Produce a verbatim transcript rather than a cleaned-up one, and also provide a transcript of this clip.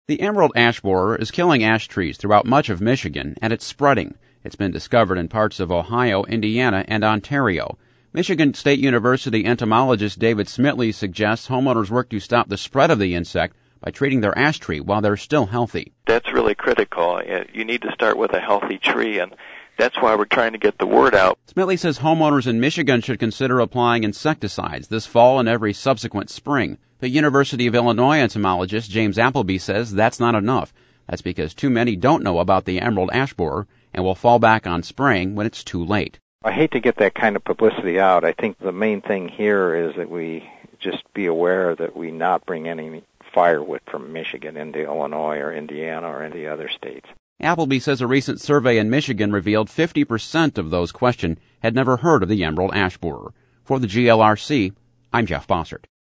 The emerald ash borer is killing ash trees throughout much of Michigan, and it's spreading. It's been discovered in parts of Ohio, Indiana, and Ontario. Michigan State University entomologist David Smitley suggests homeowners work to stop the spread of the insect by treating their ash tree while they're still healthy. That's really critical. You need to start with a healthy tree, and that's why we're trying to get the word out. Smitley says homeowners in Michigan should consider applying insecticides this fall and every subsequent spring. The University of Illinois entomologist James Appleby says that's not enough. That's because too many don't know about the emerald ash borer and will fall back on spraying when it's too late. I hate to get that kind of publicity out. I think the main thing here is that we just be aware that we not bring any firewood from Michigan into Illinois or Indiana or any other states. Appleby says a recent survey in Michigan revealed fifty percent of those questioned had never heard of the emerald ash borer. For the G L R C, I'm Jeff Bossert.